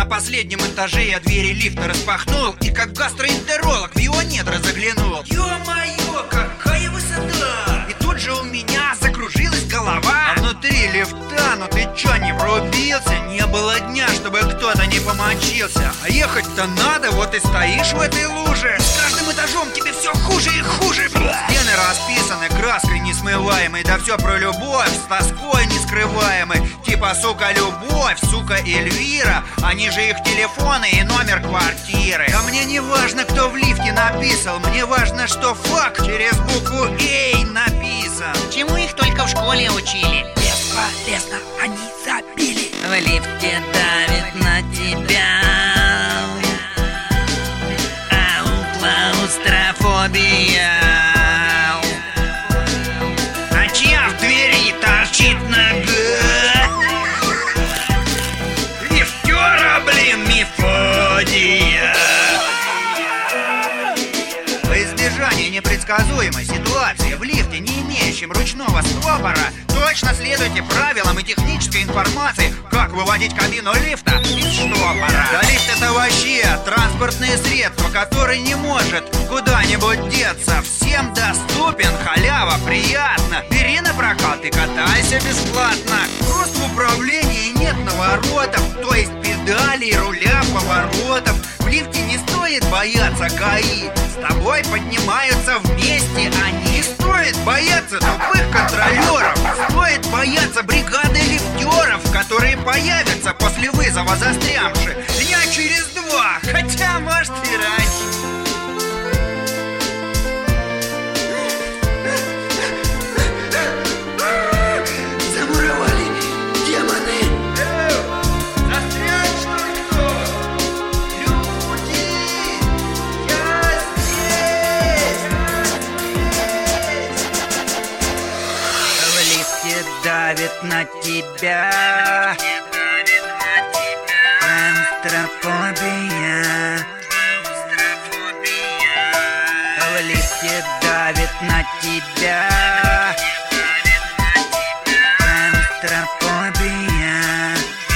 последнем этаже я двери лифта распахнул и как гастроэнтеролог в его недра заглянул. Ё-моё, какая высота! И тут же у меня закружилась голова. А внутри лифта, ну ты чё, не врубился? Не было дня, чтобы кто-то не помочился. А ехать-то надо, вот и стоишь в этой луже. С каждым этажом тебе все хуже и хуже. Стены расписаны краской несмываемой. Да все про любовь с тоской нескрываемой. Типа, сука, любовь, сука, Эльвира. Они же их телефоны и номер квартиры. А мне не важно, кто в лифте написал. Мне важно, что факт через букву «Эй» написан. Чему их только в школе учили? Бесполезно, они забили. В лифте давит на тебя. Клаустрофобия. А чья в двери торчит нога? Лифтера, блин, Мефодия. Во избежание непредсказуемой ситуации в лифте, не имеющем ручного стопора, точно следуйте правилам и технической информации, как выводить кабину лифта из штопора. Да лифт — это вообще транспортное средство, которое не может куда-нибудь деться. Всем доступен, халява, приятно. Бери на прокат и катайся бесплатно. Просто в управлении нет наворотов, то есть педалей, руля, поворотов. В лифте не стоит бояться ГАИ, с тобой поднимаются вместе они. Не стоит бояться тупых контролеров, стоит бояться бригады лифтеров, которые появятся после вызова застрявших дня через 2, хотя может и раньше. Замуровали демоны. Застрять, что ли, кто? Люди, я здесь. В лифте давит на тебя. Клаустрофобия. В лифте давит на тебя. Клаустрофобия.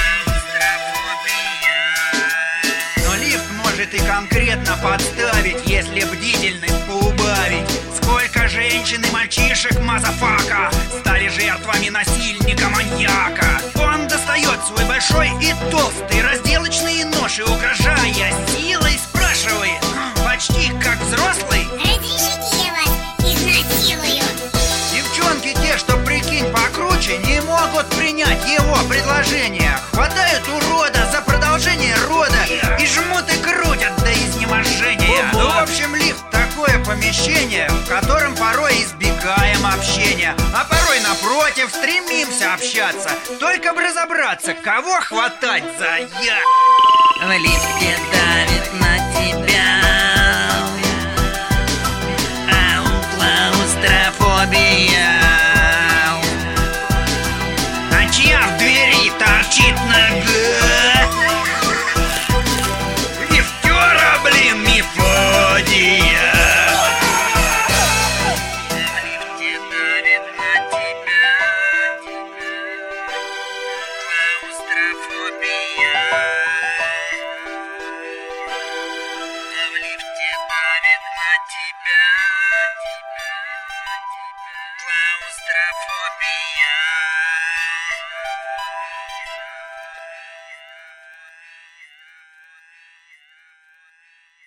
Но лифт может и конкретно подставить, если бдительность поубавить. Сколько женщин и мальчишек, мазафака, стали жертвами насильника-маньяка. Он достает свой большой и толстый разделочный нож и, угрожая силой, спрашивает, почти как взрослый: разрешите я вас изнасилую? девчонки те, что, прикинь, покруче, не могут принять его предложение. Хватают урода за продолжение рода и жмут и крутят до изнеможения. Ну, в общем, лифт — такое помещение, в котором порой избегаем общения, а порой, напротив, стремимся общаться. Только бы разобраться, кого хватать за я. В лифте давит на тебя. Клаустрофобия. А чья в двери торчит нога? Лифтера, блин, Мефодия. В лифте давит на тебя. Клаустрофобия. В лифте давит на тебя. Клаустрофобия.